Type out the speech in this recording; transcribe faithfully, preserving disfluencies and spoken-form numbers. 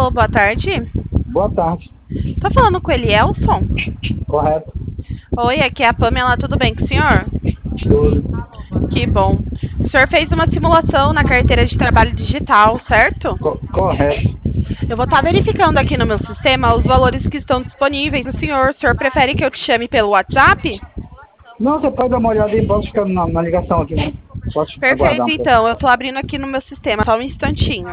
Alô, boa tarde. Boa tarde. Tô falando com o Elielson? Correto. Oi, aqui é a Pamela, tudo bem com o senhor? Tudo. Que bom. O senhor fez uma simulação na carteira de trabalho digital, certo? Co- correto. Eu vou estar verificando aqui no meu sistema os valores que estão disponíveis. O senhor, o senhor prefere que eu te chame pelo WhatsApp? Não, você pode dar uma olhada e pode ficar na, na ligação aqui, né? Pode aguardar Perfeito, um pouco. então. Eu tô abrindo aqui no meu sistema, só um instantinho.